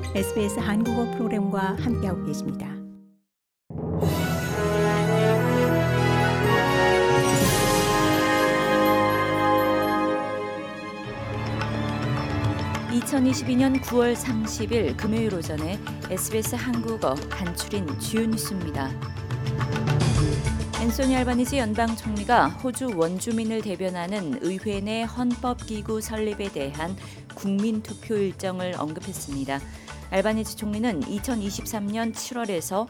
SBS 한국어 프로그램과 함께하고 계십니다. (2022년 9월 30일) 금요일 오전에 SBS 한국어 간추린 주요 뉴스입니다. 앤소니 알바니지 연방 총리가 호주 원주민을 대변하는 의회 내 헌법기구 설립에 대한 국민투표 일정을 언급했습니다. 알바니지 총리는 2023년 7월에서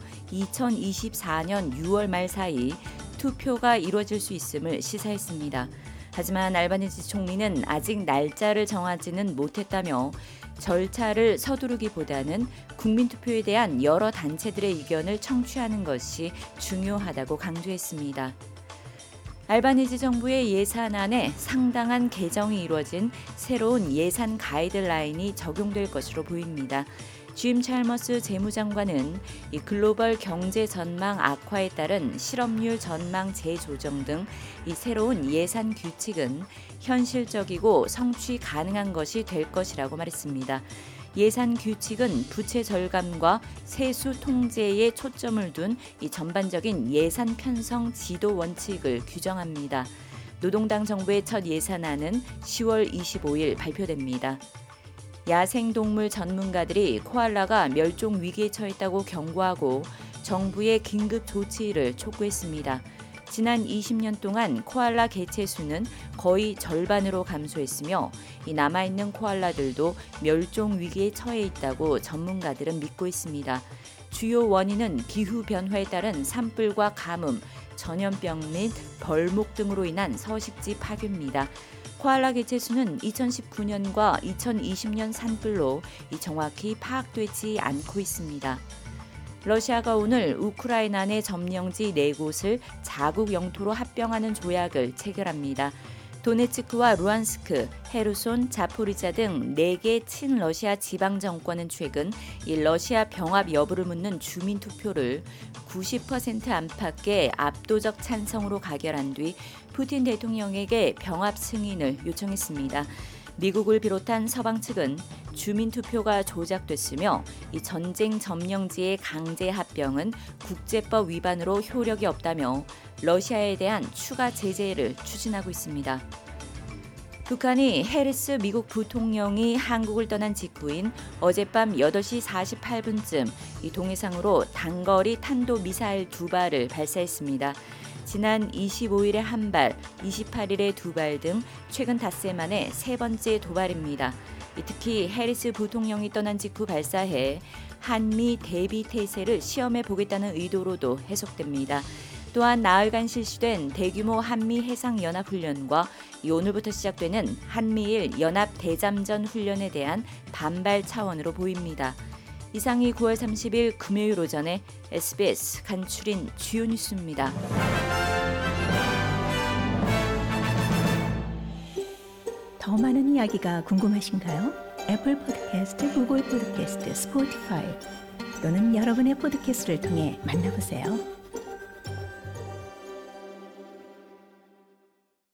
2024년 6월 말 사이 투표가 이루어질 수 있음을 시사했습니다. 하지만 알바니지 총리는 아직 날짜를 정하지는 못했다며 절차를 서두르기보다는 국민투표에 대한 여러 단체들의 의견을 청취하는 것이 중요하다고 강조했습니다. 알바니지 정부의 예산안에 상당한 개정이 이루어진 새로운 예산 가이드라인이 적용될 것으로 보입니다. 짐 찰머스 재무장관은 이 글로벌 경제 전망 악화에 따른 실업률 전망 재조정 등 이 새로운 예산 규칙은 현실적이고 성취 가능한 것이 될 것이라고 말했습니다. 예산 규칙은 부채 절감과 세수 통제에 초점을 둔 이 전반적인 예산 편성 지도 원칙을 규정합니다. 노동당 정부의 첫 예산안은 10월 25일 발표됩니다. 야생동물 전문가들이 코알라가 멸종 위기에 처했다고 경고하고 정부의 긴급 조치를 촉구했습니다. 지난 20년 동안 코알라 개체 수는 거의 절반으로 감소했으며 이 남아있는 코알라들도 멸종 위기에 처해 있다고 전문가들은 믿고 있습니다. 주요 원인은 기후변화에 따른 산불과 가뭄, 전염병 및 벌목 등으로 인한 서식지 파괴입니다. 코알라 개체 수는 2019년과 2020년 산불로 정확히 파악되지 않고 있습니다. 러시아가 오늘 우크라이나 내 점령지 4곳을 자국 영토로 합병하는 조약을 체결합니다. 도네츠크와 루안스크, 헤르손, 자포리자 등 4개 친러시아 지방 정권은 최근 이 러시아 병합 여부를 묻는 주민 투표를 90% 안팎의 압도적 찬성으로 가결한 뒤 푸틴 대통령에게 병합 승인을 요청했습니다. 미국을 비롯한 서방 측은 주민 투표가 조작됐으며 이 전쟁 점령지의 강제 합병은 국제법 위반으로 효력이 없다며 러시아에 대한 추가 제재를 추진하고 있습니다. 북한이 해리스 미국 부통령이 한국을 떠난 직후인 어젯밤 8시 48분쯤 이 동해상으로 단거리 탄도미사일 2발을 발사했습니다. 지난 25일에 1발, 28일에 2발 등 최근 닷새 만에 3번째 도발입니다. 특히 해리스 부통령이 떠난 직후 발사해 한미 대비 태세를 시험해 보겠다는 의도로도 해석됩니다. 또한 나흘간 실시된 대규모 한미 해상연합훈련과 오늘부터 시작되는 한미일 연합대잠전 훈련에 대한 반발 차원으로 보입니다. 이상이 9월 30일 금요일 오전에 SBS 간추린 주요 뉴스입니다. 더 많은 이야기가 궁금하신가요? 애플 팟캐스트, 구글 팟캐스트, 스포티파이 또는 여러분의 팟캐스트를 통해 만나보세요.